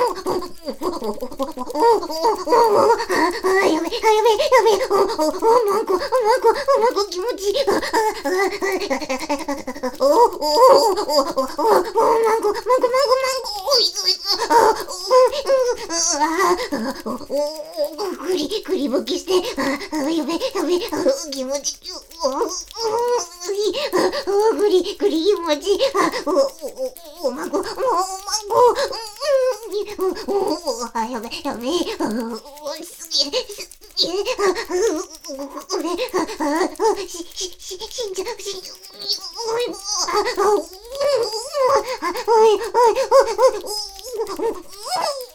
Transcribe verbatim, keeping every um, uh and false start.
やべ、やべ、やべ、お、お、お、まんこ、まんこ、まんこ気持ちいい。お、お、お、お、お、お、まんこ、まんこ、まんこ、おいおい、お、お、ぐり、ぐりぶきして、やべ、やべ、気持ちいい。お、ぐり、ぐり気持ちいい。お、お、お、まんこ、まんこ、お、お、やべ、やべ、すげえ、すげえ、俺、し、し、し、死んじゃう、死んじゃう、おい、おい、おい、おい、おい、おい、おい、おい、